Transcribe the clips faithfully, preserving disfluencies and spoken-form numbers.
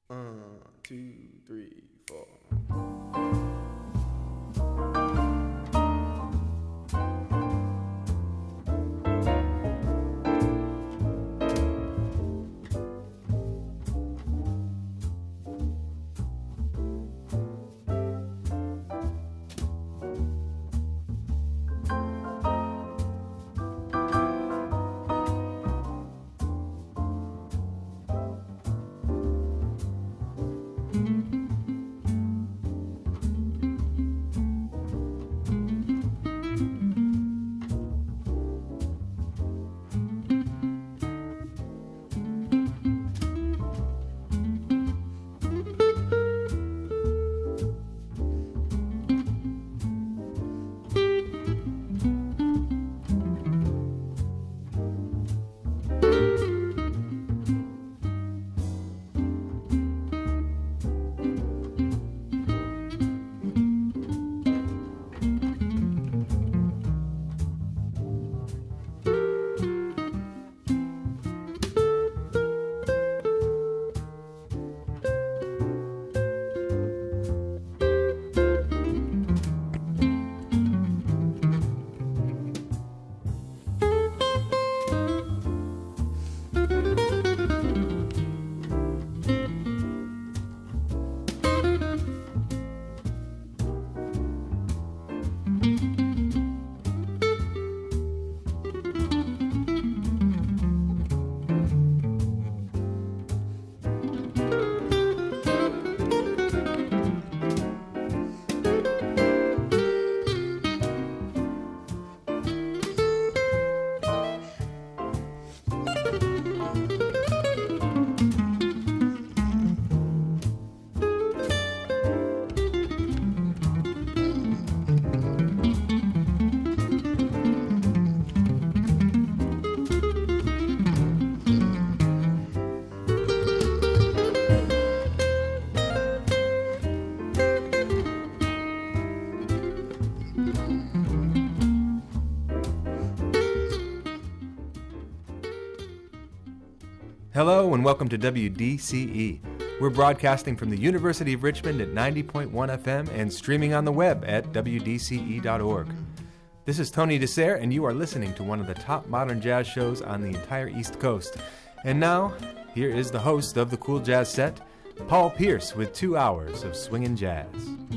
One, two, three, four. Hello and welcome to W D C E. We're broadcasting from the University of Richmond at ninety point one F M and streaming on the web at W D C E dot org. This is Tony Dessert, and you are listening to one of the top modern jazz shows on the entire East Coast. And now, here is the host of the Cool Jazz Set, Paul Pierce, with two hours of swingin' jazz.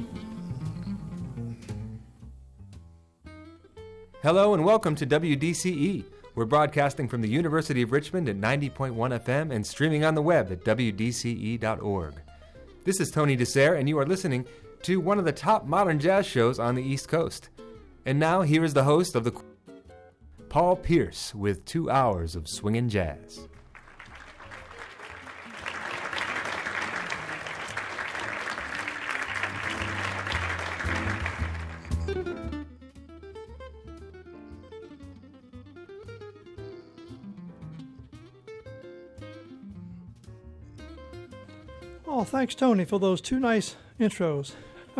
Hello and welcome to W D C E. We're broadcasting from the University of Richmond at ninety point one F M and streaming on the web at W D C E dot org. This is Tony Dessert, and you are listening to one of the top modern jazz shows on the East Coast. And now, here is the host of the Paul Pierce with two hours of swingin' jazz. Oh, thanks, Tony, for those two nice intros.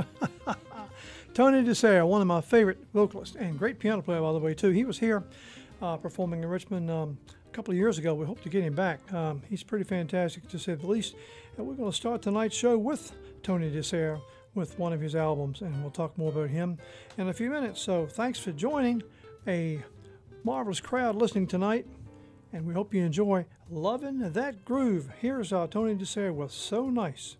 Tony Dessert, one of my favorite vocalists and great piano player, by the way, too. He was here uh, performing in Richmond um, a couple of years ago. We hope to get him back. Um, he's pretty fantastic, to say the least. And we're going to start tonight's show with Tony Dessert with one of his albums, and we'll talk more about him in a few minutes. So thanks for joining a marvelous crowd listening tonight, and we hope you enjoy Lovin' That Groove. Here's uh, Tony Dessert with So Nice.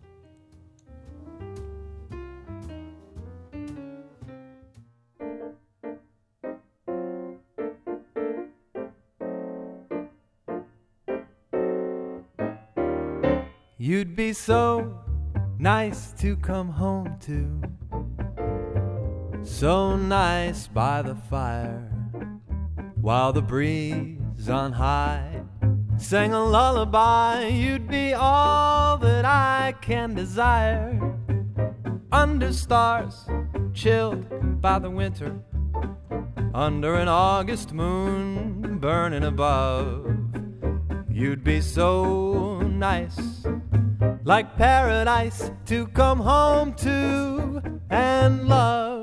You'd be so nice to come home to, so nice by the fire, while the breeze on high sang a lullaby. You'd be all that I can desire, under stars chilled by the winter, under an August moon burning above. You'd be so nice, like paradise to come home to and love.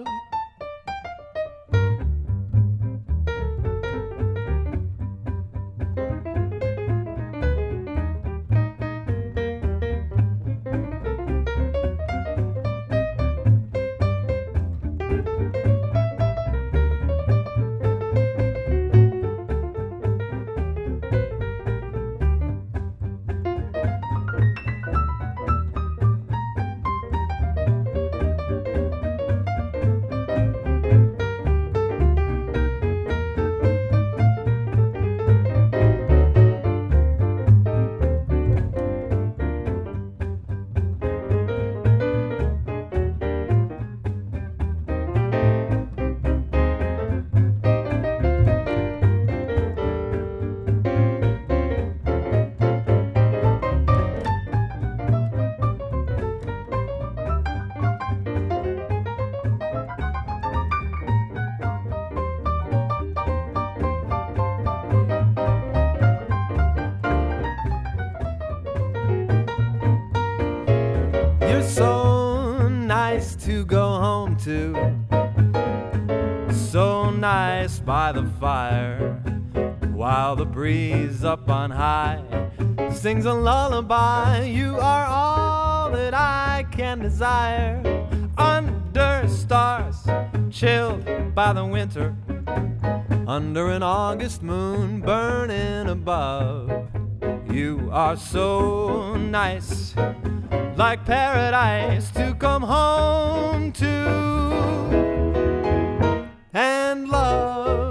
So nice to go home to, so nice by the fire, while the breeze up on high sings a lullaby. You are all that I can desire. Under stars, chilled by the winter, under an August moon burning above. You are so nice, like paradise to come home to and love.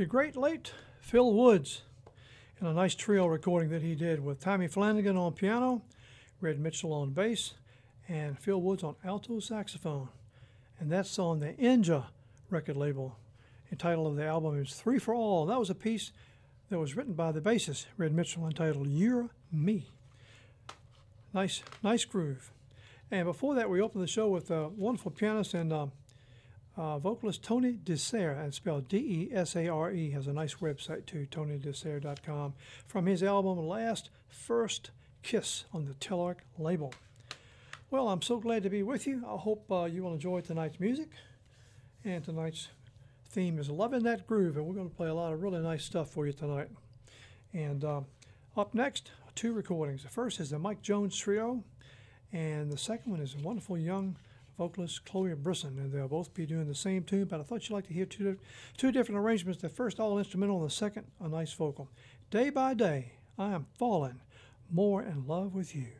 great late Phil Woods in a nice trio recording that he did with Tommy Flanagan on piano, Red Mitchell on bass, and Phil Woods on alto saxophone. And that's on the Inja record label. The title of the album is Three for All. That was a piece that was written by the bassist, Red Mitchell, entitled You're Me. Nice, nice groove. And before that, we opened the show with a wonderful pianist and uh, uh, vocalist Tony Desare, and spelled D E S A R E. Has a nice website too, tony desare dot com, from his album Last First Kiss on the Telarc label. Well, I'm so glad to be with you. I hope uh, you will enjoy tonight's music. And tonight's theme is Loving That Groove, and we're going to play a lot of really nice stuff for you tonight. And uh, up next, two recordings. The first is the Mike Jones Trio, and the second one is a wonderful young vocalist, Chloe Brisson, and they'll both be doing the same tune, but I thought you'd like to hear two, two different arrangements. The first all instrumental, and the second a nice vocal. Day by day, I am falling more in love with you.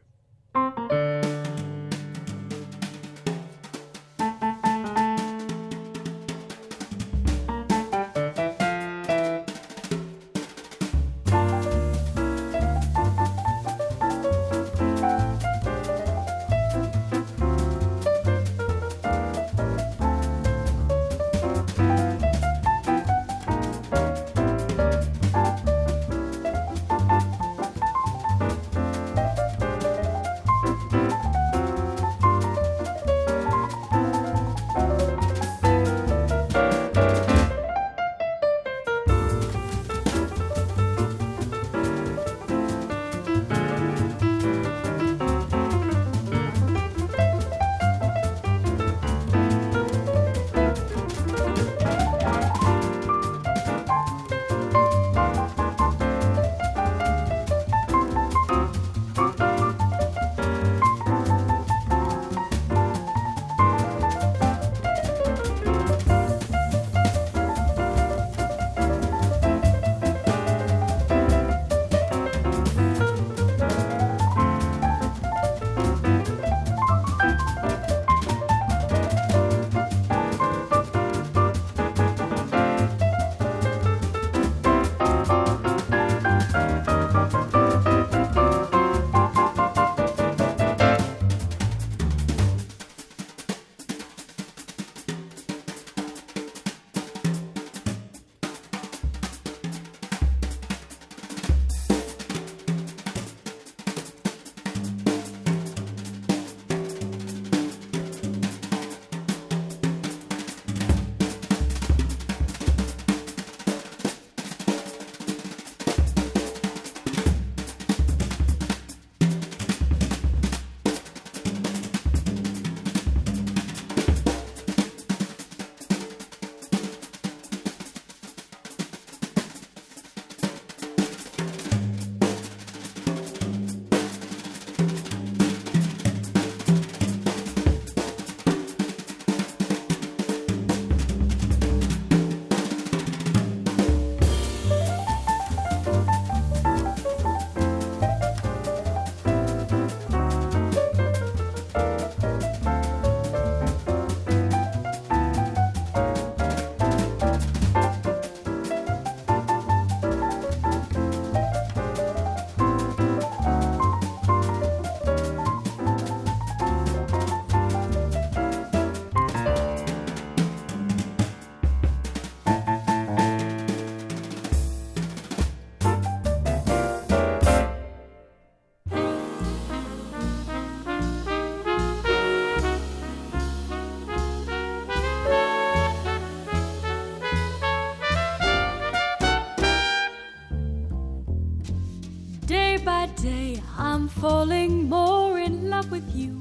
I'm falling more in love with you,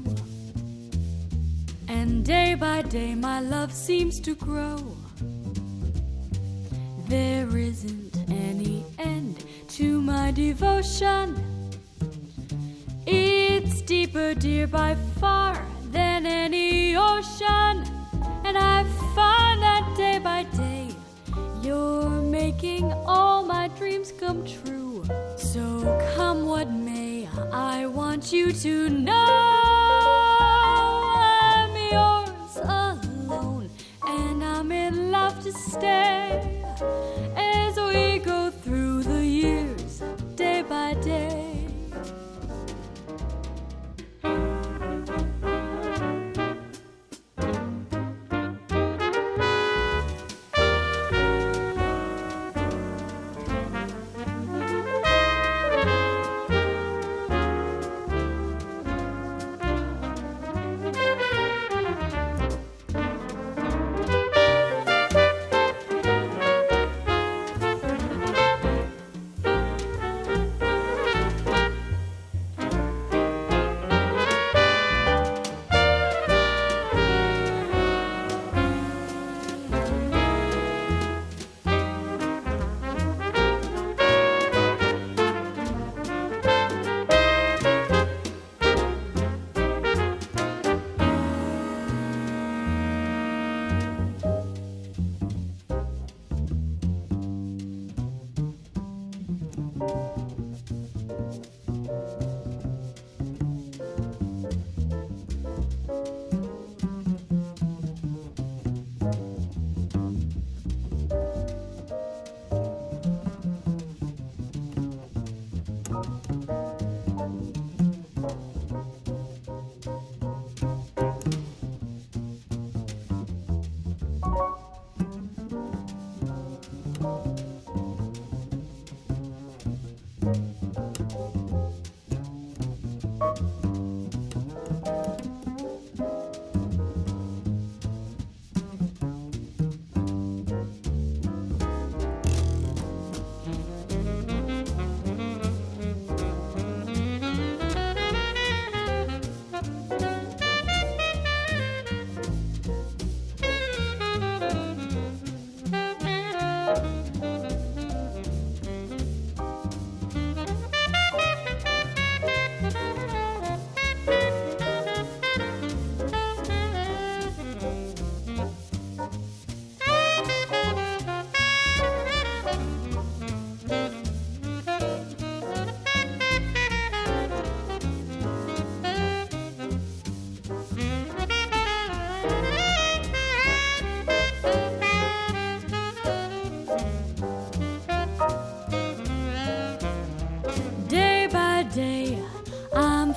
and day by day my love seems to grow. There isn't any end to my devotion. It's deeper, dear, by far than any ocean, and I find that day by day you're making all my dreams come true. So come what may, I want you to know I'm yours alone, and I'm in love to stay. And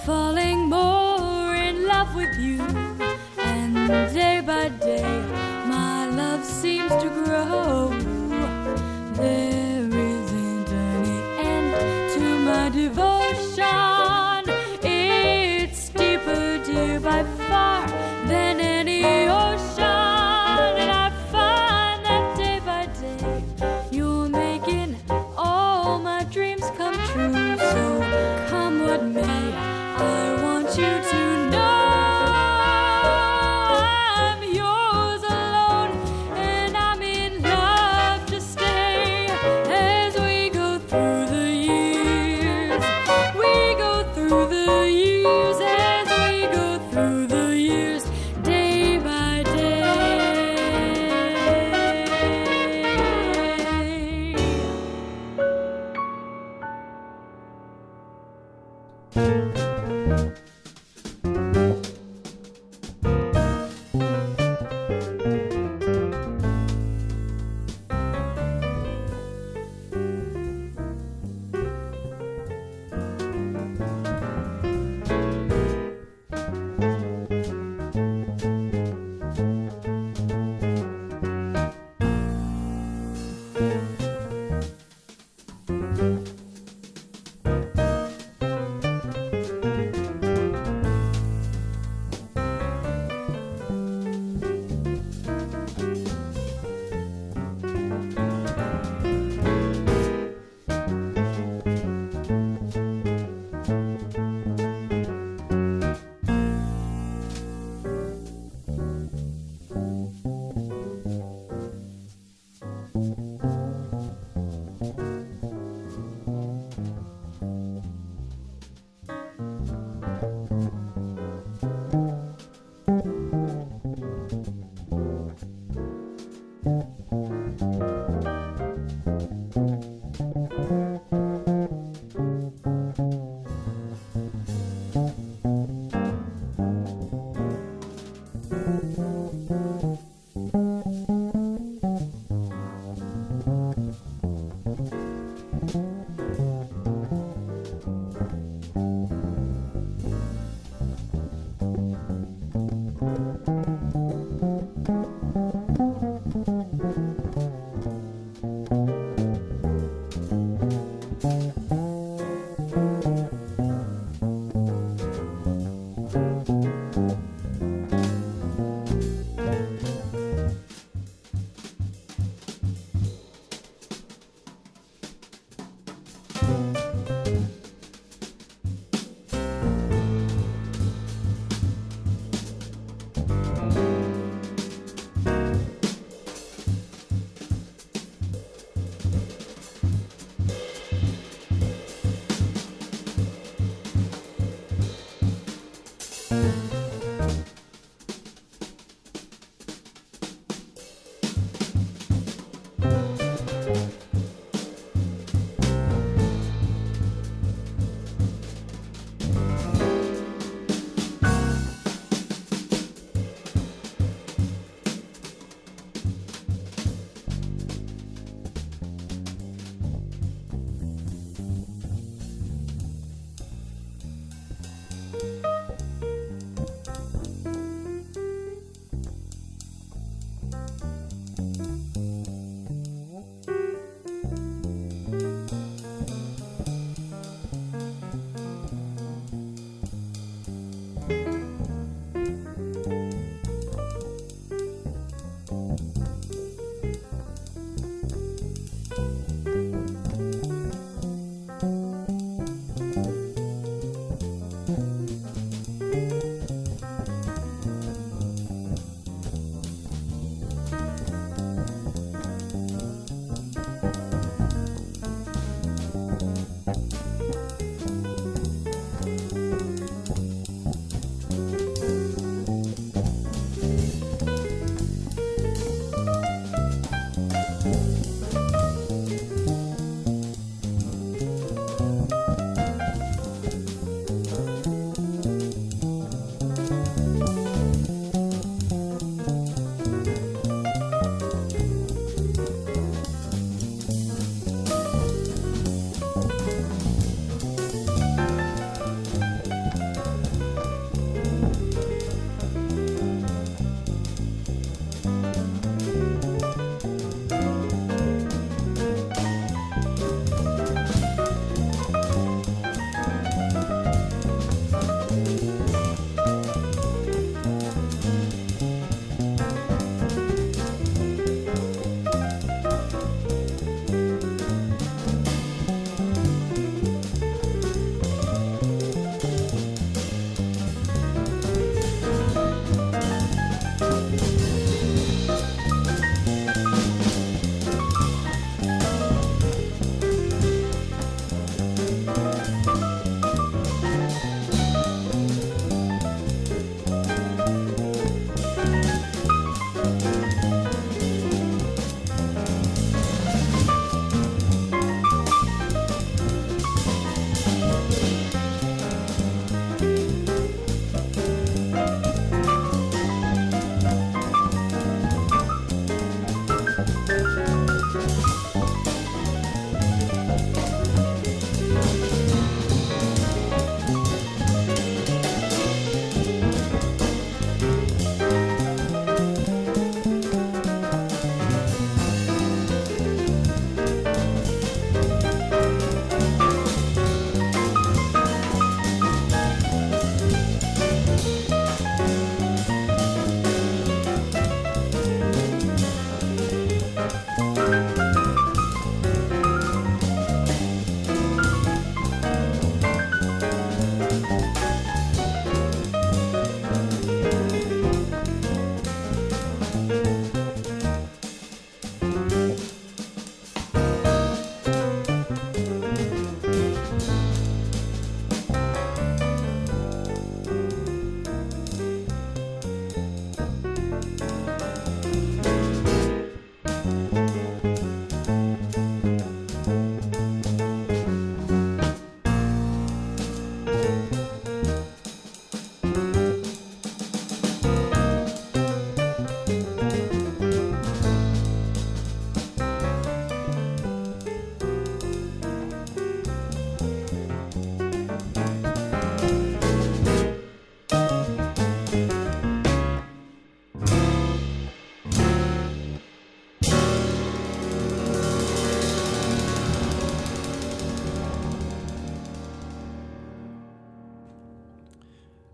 falling more in love with you, and day by day my love seems to grow. There isn't any end to my devotion. It's deeper, dear, by far than any ocean. And I find that day by day you're making all my dreams come true. So come what may, I want you to know I'm yours alone, and I'm in love to stay. As we go through the years, we go through the years, as we go through the years, day by day.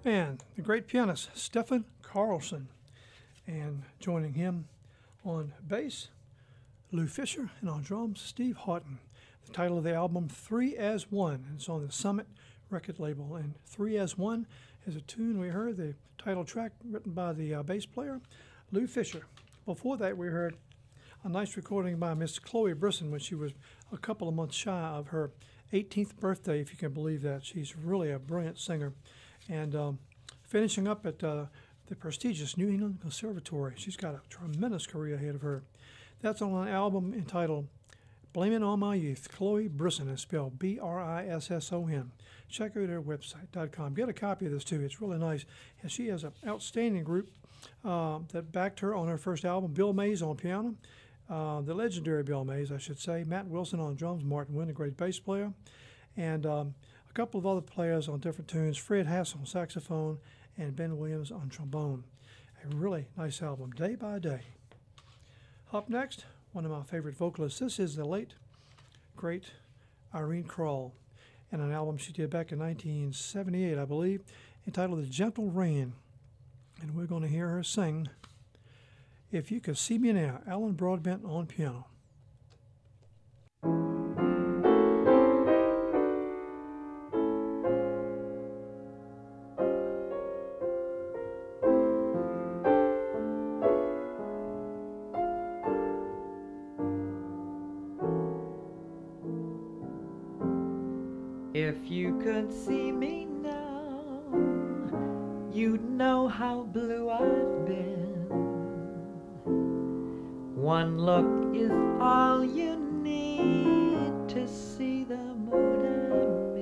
And the great pianist Stefan Carlson. And joining him on bass, Lou Fisher, and on drums, Steve Houghton. The title of the album, Three as One. It's on the Summit record label. And Three as One is a tune we heard, the title track written by the uh, bass player, Lou Fisher. Before that, we heard a nice recording by Miss Chloe Brisson when she was a couple of months shy of her eighteenth birthday, if you can believe that. She's really a brilliant singer. And um, finishing up at uh, the prestigious New England Conservatory. She's got a tremendous career ahead of her. That's on an album entitled Blame It On My Youth. Chloe Brisson is spelled B R I S S O N. Check out her website dot com. Get a copy of this, too. It's really nice. And she has an outstanding group uh, that backed her on her first album. Bill Mays on piano. Uh, the legendary Bill Mays, I should say. Matt Wilson on drums. Martin Wynn, a great bass player. And um, a couple of other players on different tunes. Fred Hass on saxophone and Ben Williams on trombone. A really nice album, Day by Day. Up next, one of my favorite vocalists. This is the late, great Irene Krall, and an album she did back in nineteen seventy-eight, I believe, entitled The Gentle Rain. And we're going to hear her sing If You Could See Me Now, Alan Broadbent on piano. If you could see me now, you'd know how blue I've been. One look is all you need to see the mood I'm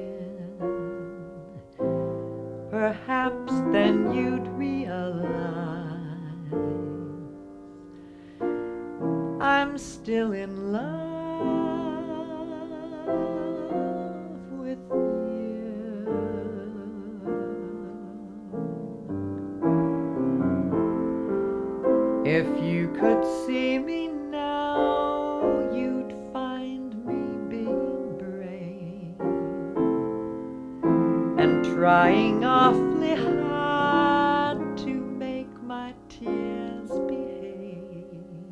in. Perhaps then you'd realize I'm still in love. If you could see me now, you'd find me being brave and trying awfully hard to make my tears behave.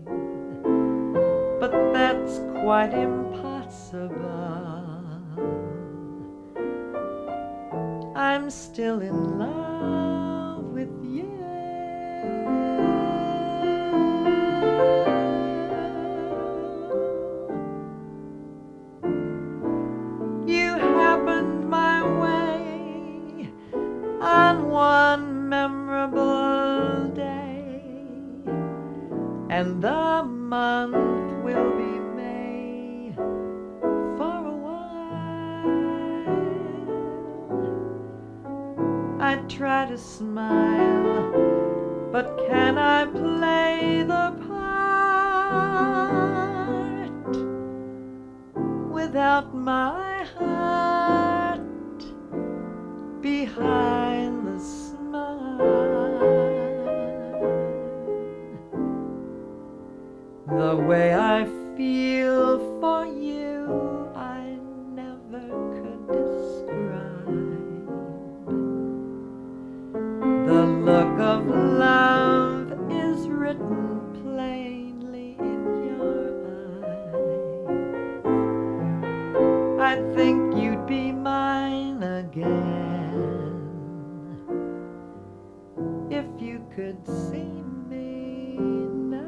But that's quite impossible. I'm still in love with you. One memorable day, and the month will be May for a while. I try to smile, but can I play the part without my heart behind the smile? The way I feel for you I never could describe. The look of love is written plainly in your eyes. I think you'd be mine again if you could see me now.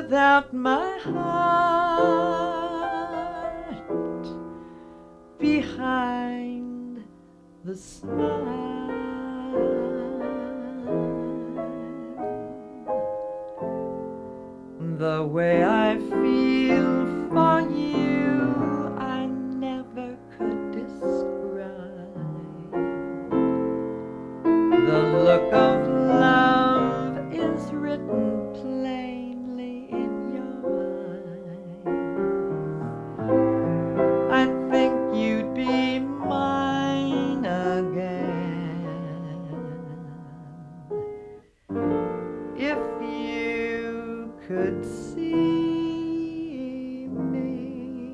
without my heart behind the smile. The way I feel for you, I never could describe. The look of love is written plainly in your eyes. I think you'd be mine again if you could see me.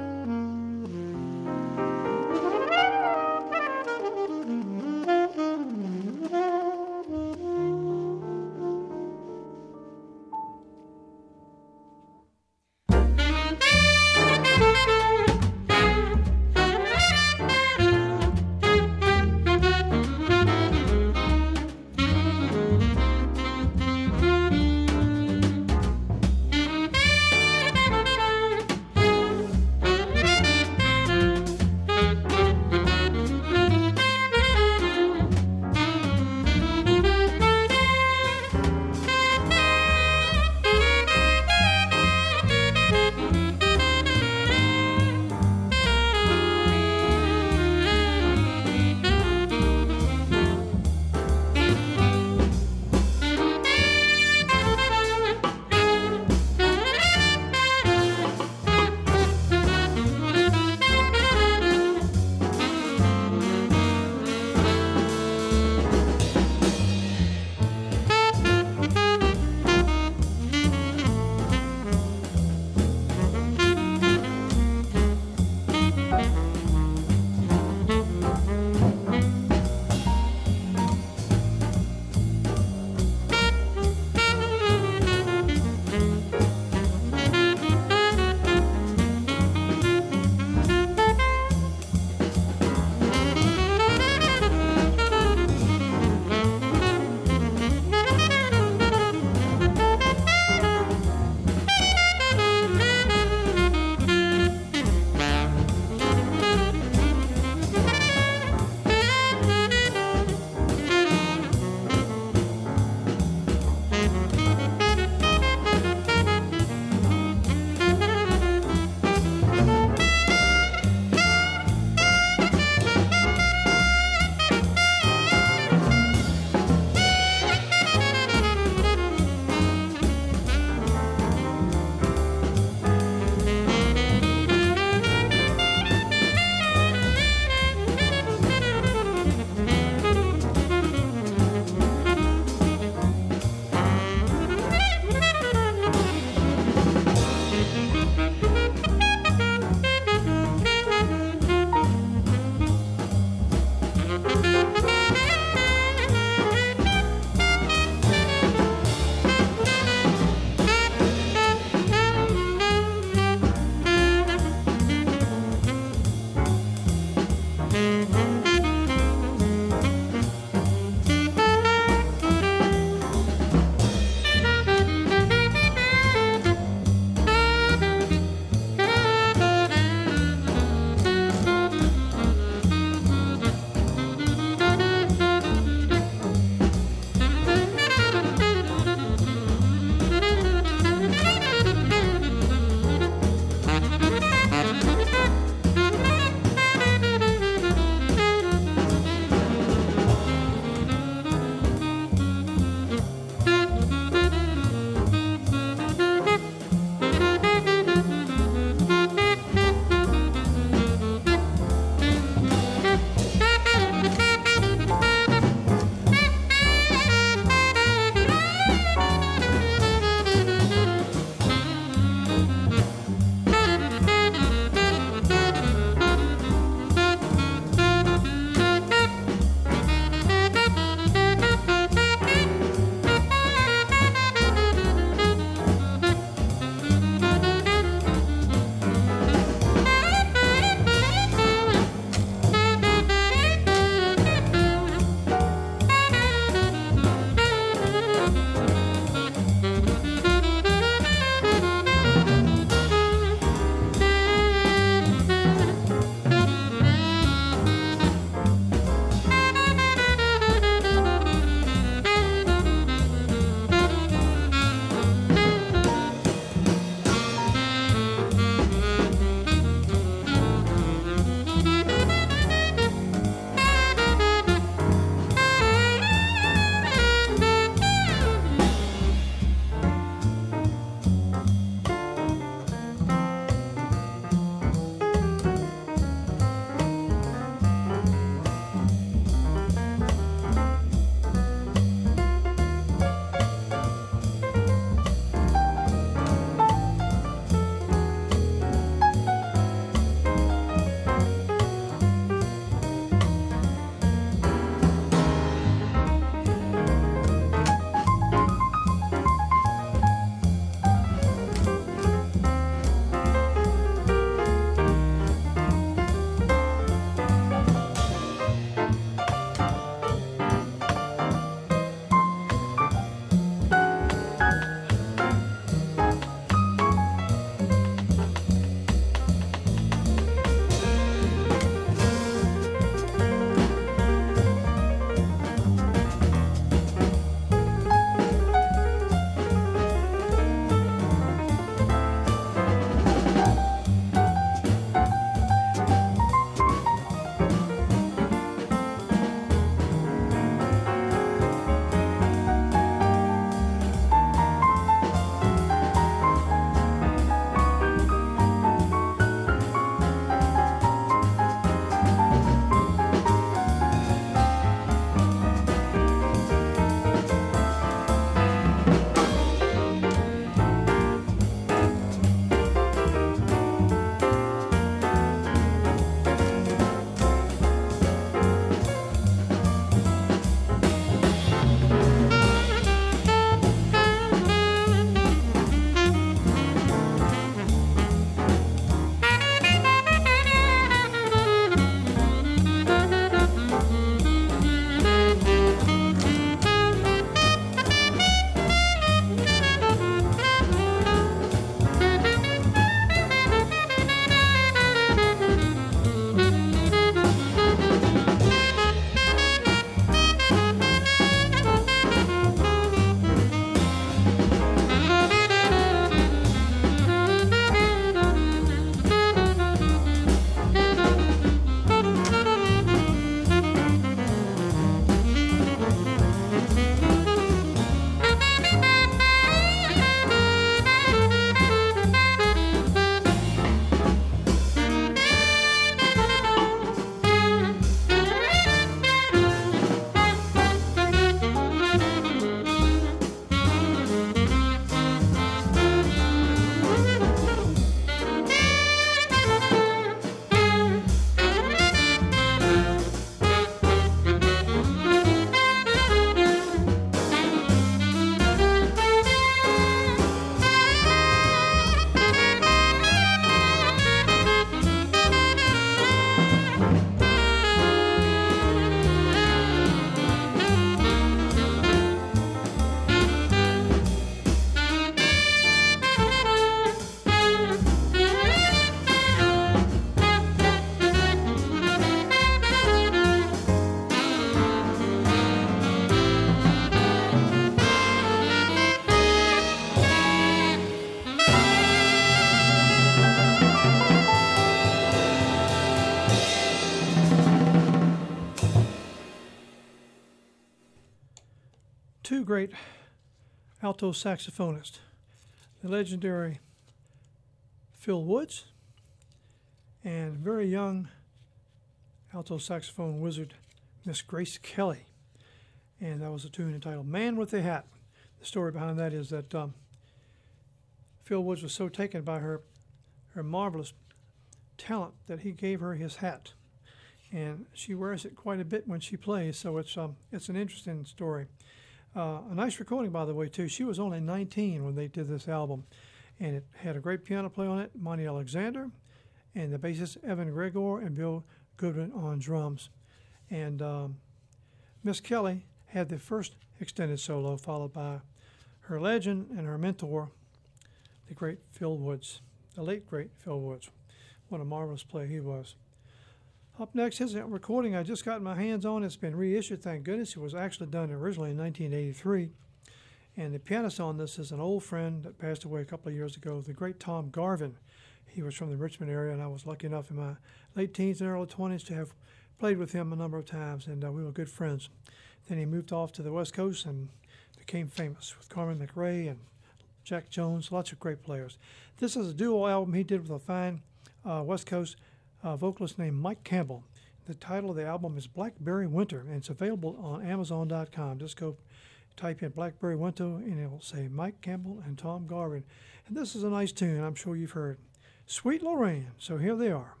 great alto saxophonist, the legendary Phil Woods, and very young alto saxophone wizard, Miss Grace Kelly. And that was a tune entitled Man with a Hat. The story behind that is that um, Phil Woods was so taken by her, her marvelous talent that he gave her his hat. And she wears it quite a bit when she plays, so it's um, it's an interesting story. Uh, a nice recording, by the way, too. She was only nineteen when they did this album, and it had a great piano player on it, Monty Alexander, and the bassist Evan Gregor and Bill Goodwin on drums. And um, Miss Kelly had the first extended solo, followed by her legend and her mentor, the great Phil Woods, the late great Phil Woods. What a marvelous player he was. Up next is a recording I just got my hands on. It's been reissued, thank goodness. It was actually done originally in nineteen eighty-three. And the pianist on this is an old friend that passed away a couple of years ago, the great Tom Garvin. He was from the Richmond area, and I was lucky enough in my late teens and early twenties to have played with him a number of times, and uh, we were good friends. Then he moved off to the West Coast and became famous with Carmen McRae and Jack Jones, lots of great players. This is a duo album he did with a fine uh, West Coast uh, vocalist named Mike Campbell. The title of the album is Blackberry Winter, and it's available on Amazon dot com. Just go type in Blackberry Winter, and it will say Mike Campbell and Tom Garvin. And this is a nice tune, I'm sure you've heard. Sweet Lorraine. So here they are.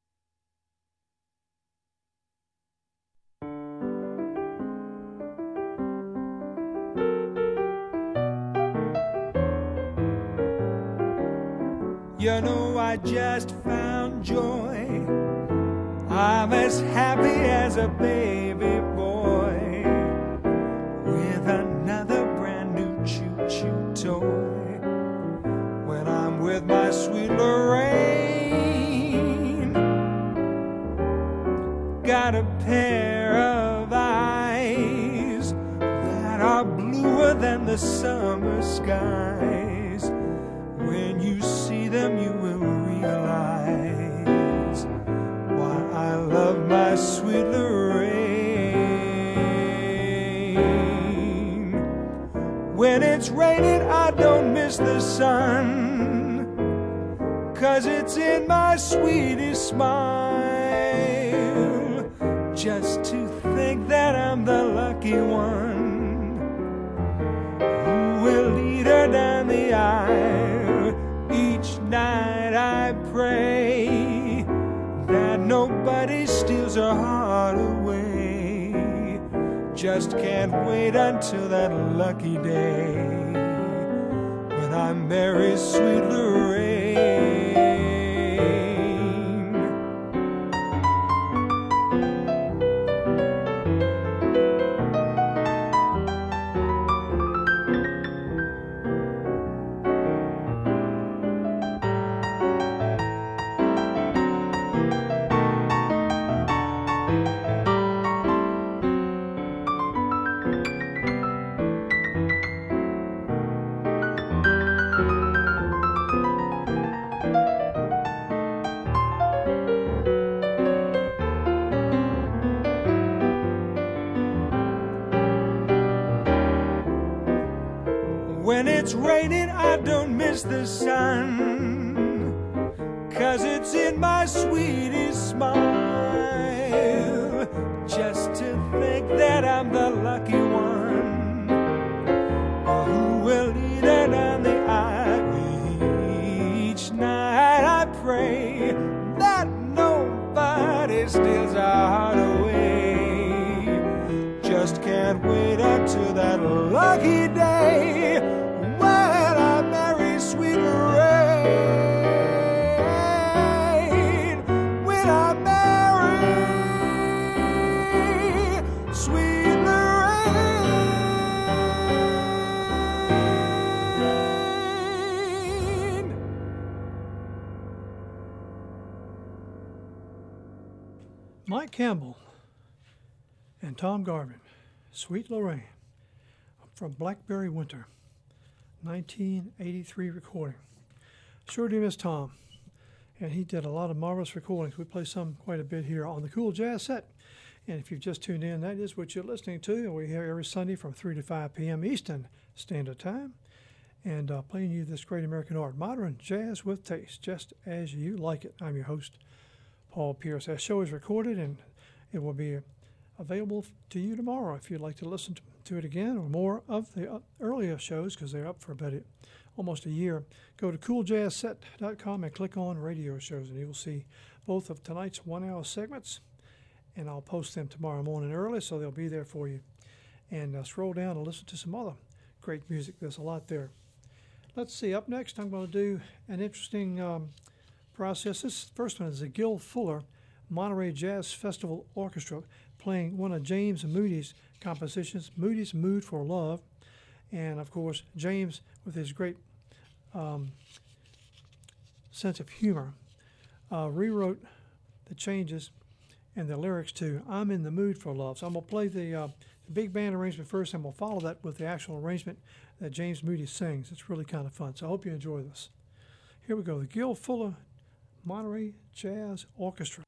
You know, I just found joy. I'm as happy as a baby boy with another brand new choo-choo toy. When I'm with my sweet Lorraine, got a pair of eyes that are bluer than the summer skies. When you see them, you will realize why I love my sweet Lorraine. When it's raining, I don't miss the sun, 'cause it's in my sweetest smile. Just to think that I'm the lucky one who will lead her down the aisle. Each night I pray that nobody steals her heart away. Just can't wait until that lucky day when I marry sweet Lorraine. When it's raining, I don't miss the sun, 'cause it's in my sweetest smile. Just to think that I'm the lucky one who will lead her down the aisle. Each night I pray that nobody steals our heart away. Just can't wait until that lucky day when I marry sweet Lorraine. When I marry sweet Lorraine. Mike Campbell and Tom Garvin, Sweet Lorraine, from Blackberry Winter, nineteen eighty-three recording. Sure do miss Tom, and he did a lot of marvelous recordings. We play some quite a bit here on the Cool Jazz Set. And if you've just tuned in, that is what you're listening to. And we're here every Sunday from three to five p.m. Eastern Standard Time. And uh, playing you this great American art, modern jazz with taste, just as you like it. I'm your host, Paul Pierce. Our show is recorded, and it will be available to you tomorrow if you'd like to listen to, to it again or more of the uh, earlier shows, because they're up for about it, almost a year. Go to cool jazz set dot com and click on radio shows, and you will see both of tonight's one-hour segments, and I'll post them tomorrow morning early, so they'll be there for you. And uh, scroll down and listen to some other great music. There's a lot there. Let's see. Up next, I'm going to do an interesting um, process. This first one is the Gil Fuller Monterey Jazz Festival Orchestra playing one of James Moody's compositions, Moody's Mood for Love. And, of course, James, with his great um, sense of humor, uh, rewrote the changes and the lyrics to I'm in the Mood for Love. So I'm going to play the, uh, the big band arrangement first, and we'll follow that with the actual arrangement that James Moody sings. It's really kind of fun, so I hope you enjoy this. Here we go, the Gil Fuller Monterey Jazz Orchestra.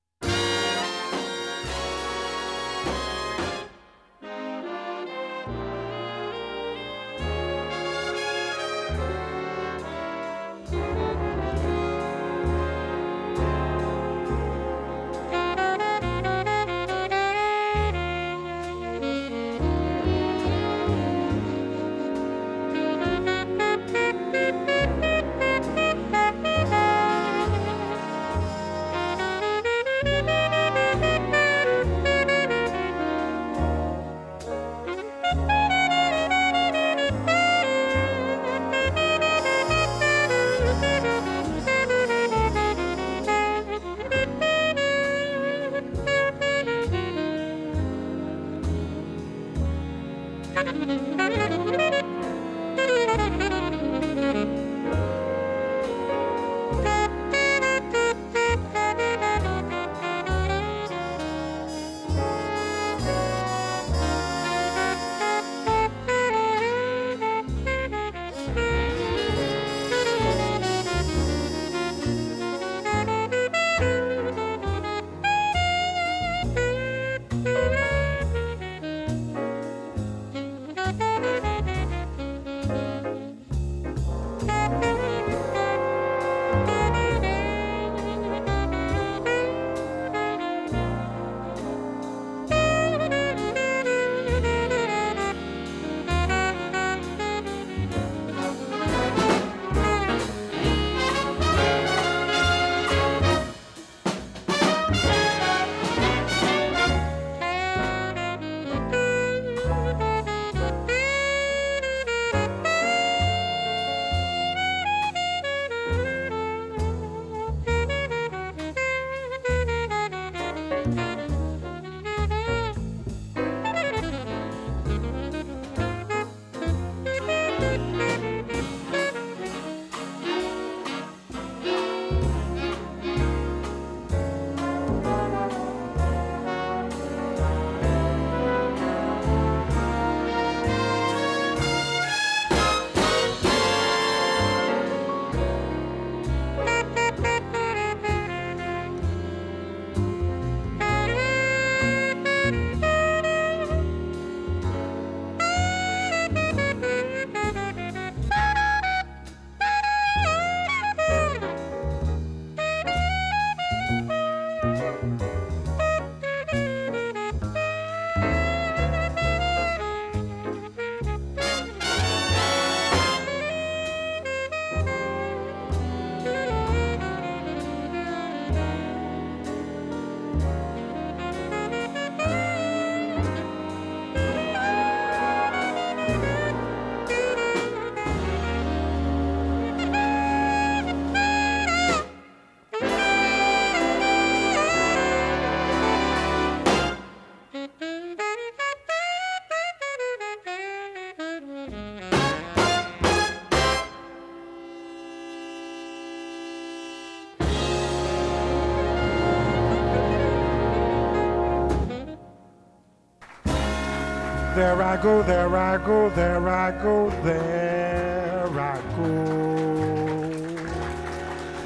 There I go, there I go, there I go, there I go.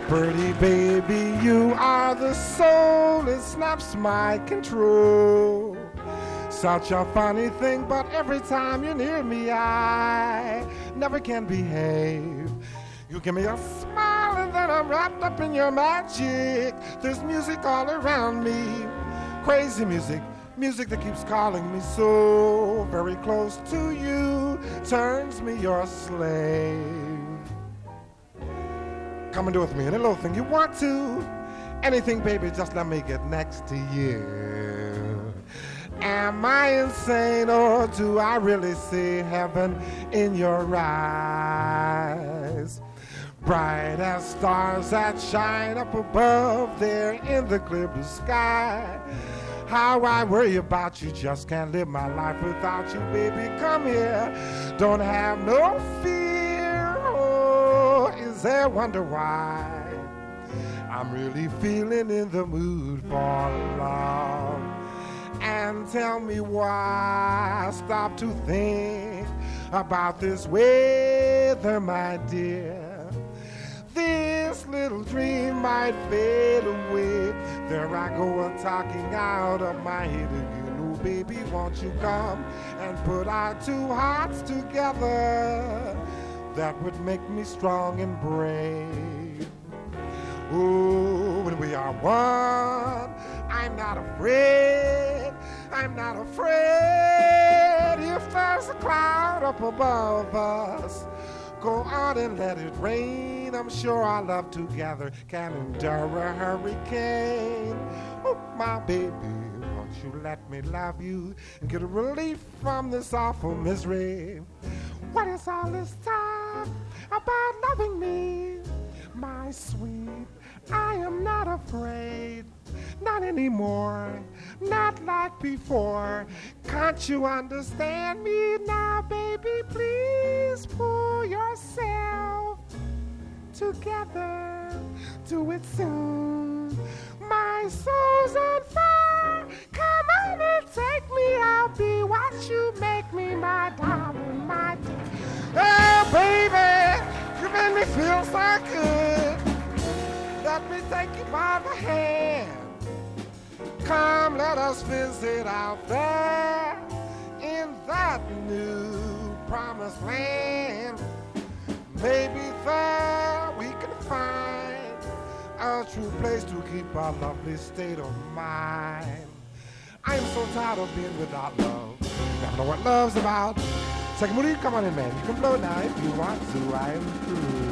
Pretty baby, you are the soul, it snaps my control. Such a funny thing, but every time you're near me, I never can behave. You give me a smile and then I'm wrapped up in your magic. There's music all around me, crazy music, music that keeps calling me so. Very close to you, turns me your slave. Come and do with me any little thing you want to. Anything, baby, just let me get next to you. Am I insane or do I really see heaven in your eyes? Bright as stars that shine up above there in the clear blue sky. How I worry about you, just can't live my life without you, baby. Come here, don't have no fear. Oh, is there wonder why? I'm really feeling in the mood for love. And tell me why I stop to think about this weather, my dear. This little dream might fade away. There I go a talking out of my head again. Oh, baby, won't you come and put our two hearts together? That would make me strong and brave. Oh, when we are one, I'm not afraid. I'm not afraid. If there's a cloud up above us, go on and let it rain. I'm sure our love together can endure a hurricane. Oh, my baby, won't you let me love you and get a relief from this awful misery? What is all this talk about loving me? My sweet, I am not afraid. Not anymore, not like before. Can't you understand me now, baby? Please pull yourself together. Do it soon. My soul's on fire. Come on and take me. I'll be what you make me, my darling, my dear. Oh, baby, you made me feel so good. Let me take you by the hand. Come, let us visit out there in that new promised land. Maybe there we can find a true place to keep our lovely state of mind. I'm so tired of being without love. Never know what love's about. Second Moody, come on in, man. You can blow now if you want to. I am through.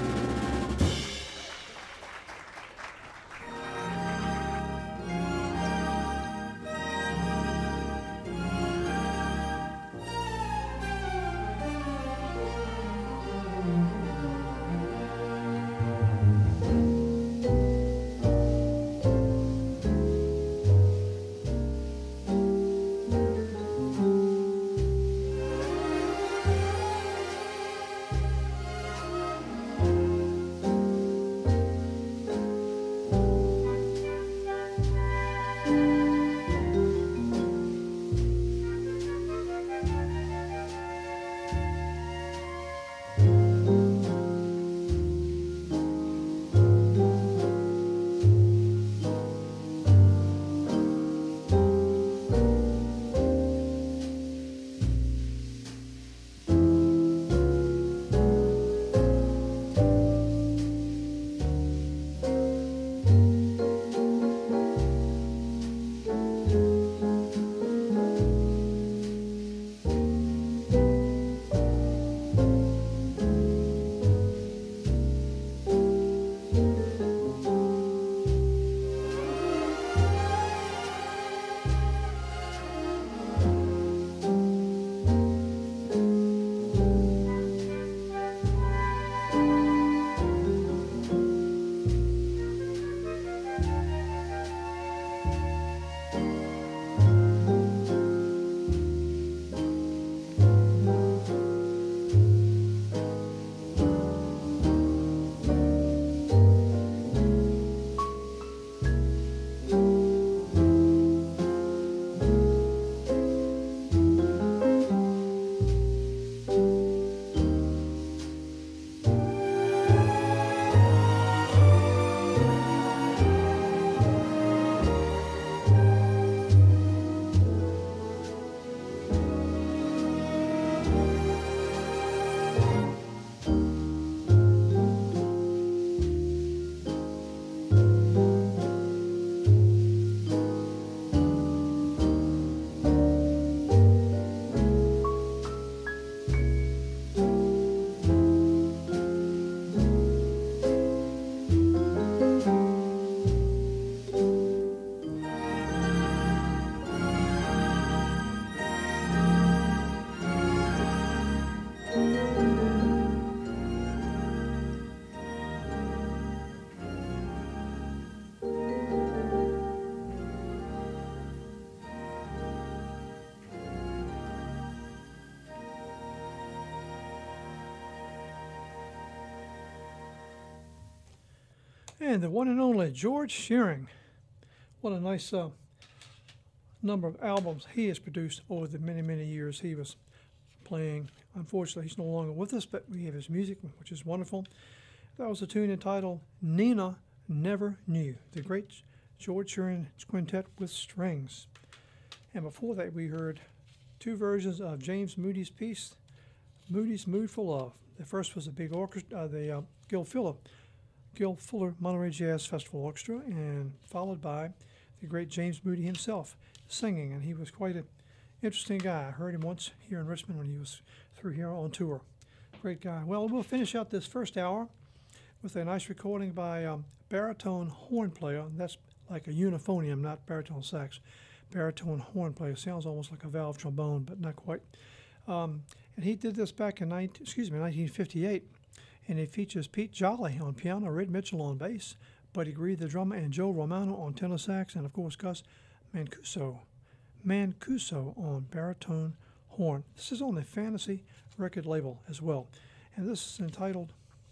And the one and only George Shearing. What a nice uh, number of albums he has produced over the many, many years he was playing. Unfortunately, he's no longer with us, but we have his music, which is wonderful. That was a tune entitled Nina Never Knew, the great George Shearing Quintet with Strings. And before that, we heard two versions of James Moody's piece, Moody's Mood for Love. The first was a big orchestra, uh, the uh, Gil Fuller, Gil Fuller Monterey Jazz Festival Orchestra, and followed by the great James Moody himself singing. And he was quite an interesting guy. I heard him once here in Richmond when he was through here on tour. Great guy. Well, we'll finish out this first hour with a nice recording by um, baritone horn player. That's like a euphonium, not baritone sax. Baritone horn player. Sounds almost like a valve trombone, but not quite. Um, and he did this back in nineteen, excuse me, nineteen fifty-eight. And it features Pete Jolly on piano, Red Mitchell on bass, Buddy Gree the drummer, and Joe Romano on tenor sax, and of course Gus Mancuso, Mancuso on baritone horn. This is on the Fantasy record label as well. And this is entitled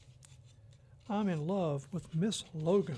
I'm in Love with Miss Logan.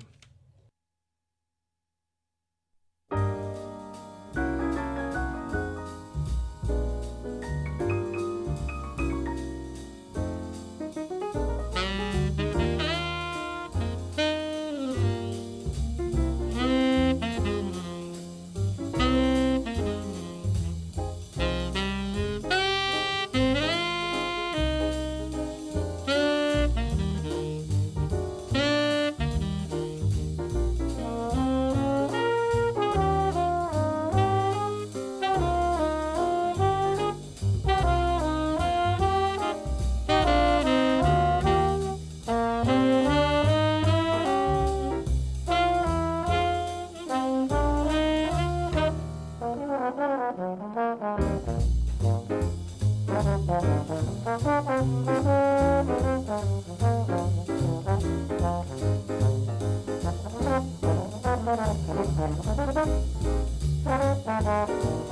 Thank you.